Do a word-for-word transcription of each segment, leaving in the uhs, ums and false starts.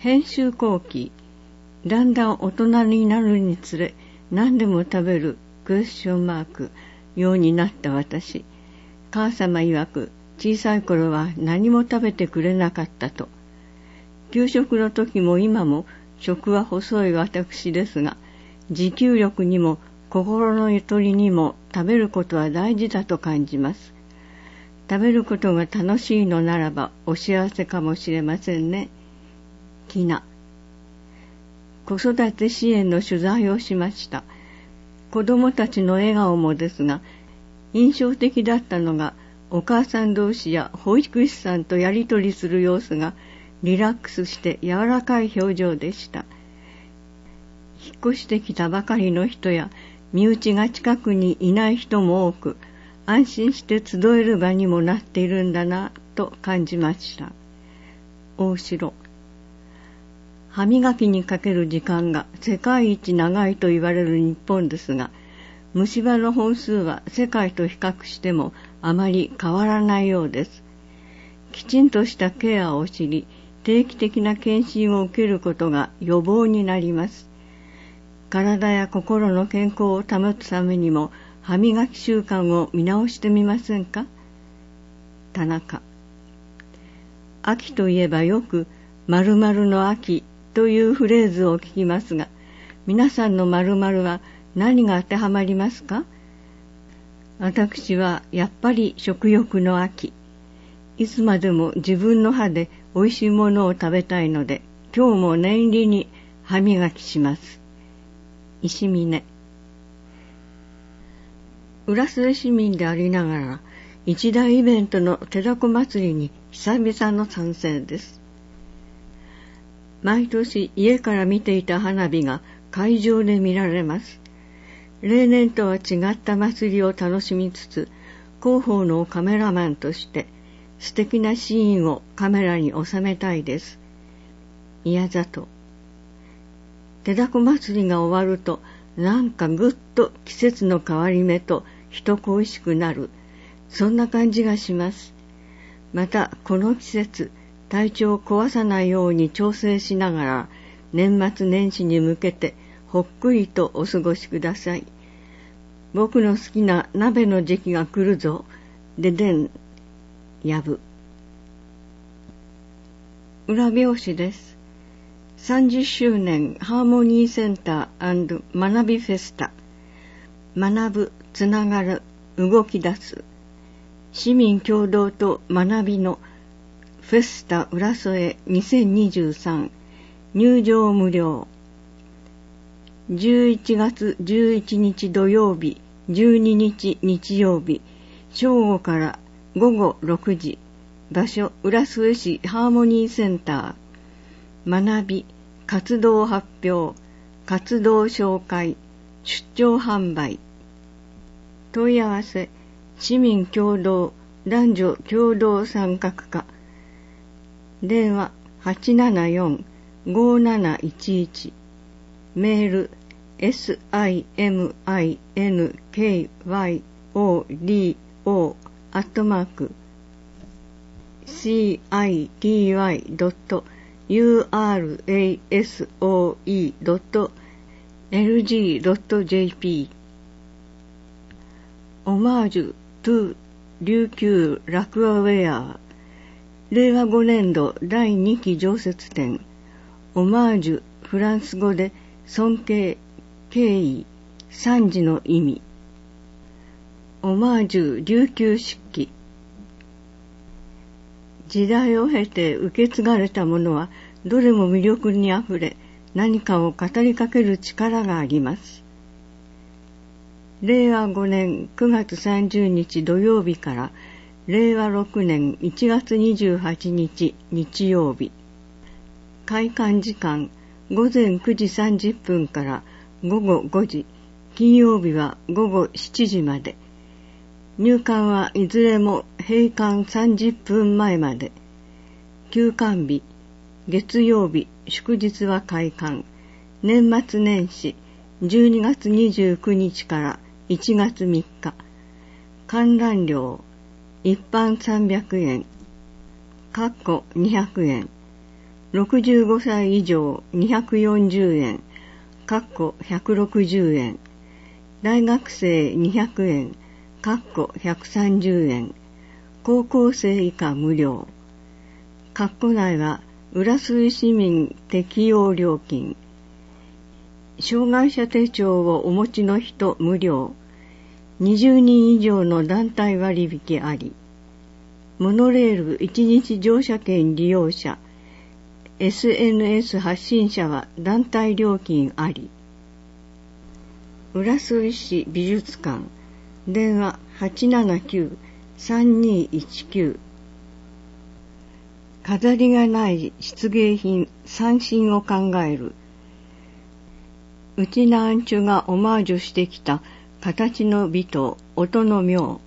編集後期、だんだん大人になるにつれ何でも食べるクエスチョンマークようになった私。母様曰く小さい頃は何も食べてくれなかったと。給食の時も今も食は細い私ですが、持久力にも心のゆとりにも食べることは大事だと感じます。食べることが楽しいのならばお幸せかもしれませんね。きな。子育て支援の取材をしました。子供たちの笑顔もですが、印象的だったのがお母さん同士や保育士さんとやりとりする様子がリラックスして柔らかい表情でした。引っ越してきたばかりの人や身内が近くにいない人も多く、安心して集える場にもなっているんだなと感じました。大城。歯磨きにかける時間が世界一長いと言われる日本ですが、虫歯の本数は世界と比較してもあまり変わらないようです。きちんとしたケアを知り、定期的な検診を受けることが予防になります。体や心の健康を保つためにも歯磨き習慣を見直してみませんか。田中。秋といえばよく〇〇の秋というフレーズを聞きますが、皆さんの〇〇は何が当てはまりますか。私はやっぱり食欲の秋。いつまでも自分の歯でおいしいものを食べたいので、今日も念入りに歯磨きします。石峰。浦添市民でありながら、一大イベントの手だこ祭りに久々の参戦です。毎年家から見ていた花火が会場で見られます。例年とは違った祭りを楽しみつつ、広報のカメラマンとして素敵なシーンをカメラに収めたいです。宮里。手だこ祭りが終わると、なんかぐっと季節の変わり目と人恋しくなる、そんな感じがします。またこの季節、体調を壊さないように調整しながら、年末年始に向けてほっくりとお過ごしください。僕の好きな鍋の時期が来るぞ。ででん。やぶ。裏表紙です。さんじゅっしゅうねんハーモニーセンター&学びフェスタ。学ぶ、つながる、動き出す。市民共同と学びのフェスタ浦添にせんにじゅうさん。入場無料。じゅういちがつじゅういちにち土曜日、じゅうににち日曜日、正午からごごろくじ。場所、浦添市ハーモニーセンター。学び、活動発表、活動紹介、出張販売。問い合わせ、市民共同、男女共同参画課。電話 はちななよん ごなないちいち。メール シミンキョアットマーク シーアイティーワイドットユーアールエーエスオーイードットエルジードットジェーピー。 オマージュトゥ琉球ラクアウェア。れいわごねんどだいにき常設展。オマージュ、フランス語で尊敬、敬意、賛辞の意味。オマージュ琉球漆器。時代を経て受け継がれたものはどれも魅力にあふれ、何かを語りかける力があります。れいわごねんくがつさんじゅうにち土曜日かられいわろくねんいちがつにじゅうはちにち日曜日。開館時間ごぜんくじさんじゅっぷんからごごごじ、金曜日はごごしちじまで。入館はいずれも閉館さんじゅっぷんまえまで。休館日、月曜日、祝日は開館。年末年始、じゅうにがつにじゅうくにちからいちがつみっか。観覧料、一般さんびゃくえん、括弧にひゃくえん。 ろくじゅうごさい以上にひゃくよんじゅうえん、かっこひゃくろくじゅうえん。大学生にひゃくえん、かっこひゃくさんじゅうえん。高校生以下無料。かっこ内は浦添市民適用料金。障害者手帳をお持ちの人無料。にじゅうにん以上の団体割引あり。モノレールいちにち乗車券利用者、エスエヌエス 発信者は団体料金あり。浦添市美術館、電話 はちななきゅう さんにいちきゅう。飾りがない漆芸品三振を考える。うちなあんちゅがオマージュしてきた形の美と音の妙。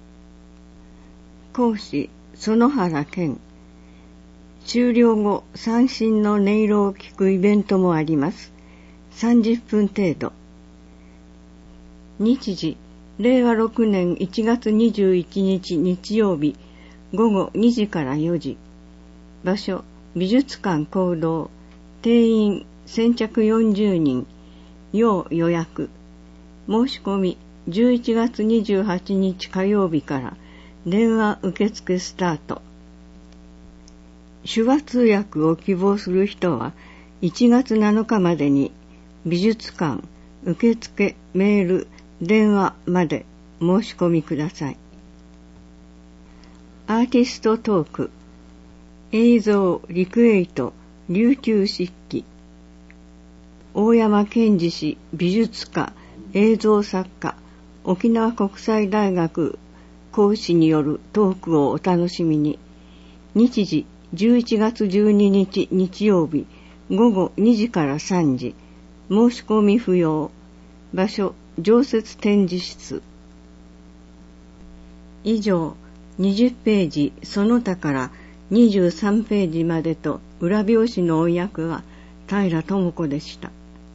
講師園原健。終了後三振の音色を聞くイベントもあります。さんじゅっぷん程度。日時れいわろくねんいちがつにじゅういちにち日曜日ごごにじからよじ。場所美術館講堂。定員先着よんじゅうにん。要予約。申し込みじゅういちがつにじゅうはちにち火曜日から電話受付スタート。手話通訳を希望する人はいちがつなのかまでに美術館受付メール電話まで申し込みください。アーティストトーク。映像リクエイト琉球漆器。大山健二氏美術家映像作家沖縄国際大学講師によるトークをお楽しみに。日時じゅういちがつじゅうににち日曜日ごごにじからさんじ。申し込み不要。場所常設展示室。以上にじゅっページその他からにじゅうさんページまでと裏表紙の音訳は平智子でした。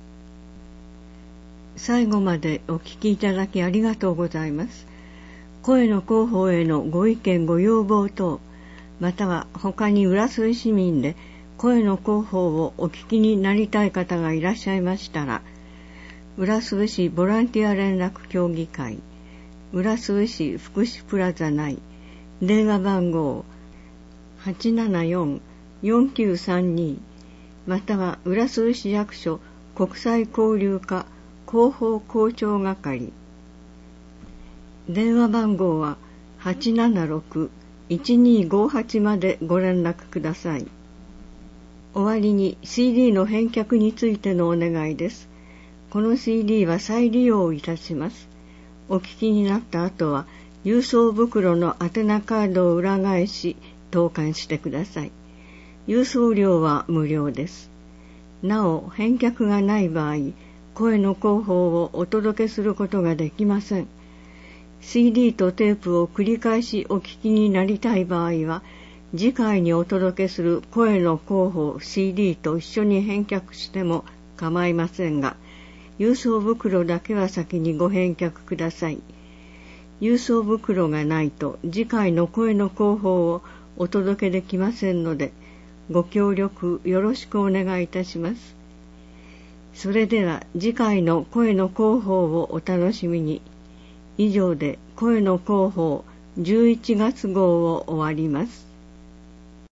最後までお聞きいただきありがとうございます。声の広報へのご意見ご要望等、または他に浦添市民で声の広報をお聞きになりたい方がいらっしゃいましたら、浦添市ボランティア連絡協議会、浦添市福祉プラザ内、電話番号 はちななよん よんきゅうさんに、または浦添市役所国際交流課広報広聴係、電話番号は はちななろく いちにごはち までご連絡ください。終わりに シーディー の返却についてのお願いです。この シーディー は再利用いたします。お聞きになった後は郵送袋の宛名カードを裏返し投函してください。郵送料は無料です。なお返却がない場合、声の広報をお届けすることができません。シーディー とテープを繰り返しお聞きになりたい場合は、次回にお届けする声の広報 シーディー と一緒に返却しても構いませんが、郵送袋だけは先にご返却ください。郵送袋がないと次回の声の広報をお届けできませんので、ご協力よろしくお願いいたします。それでは次回の声の広報をお楽しみに。以上で声の広報じゅういちがつ号を終わります。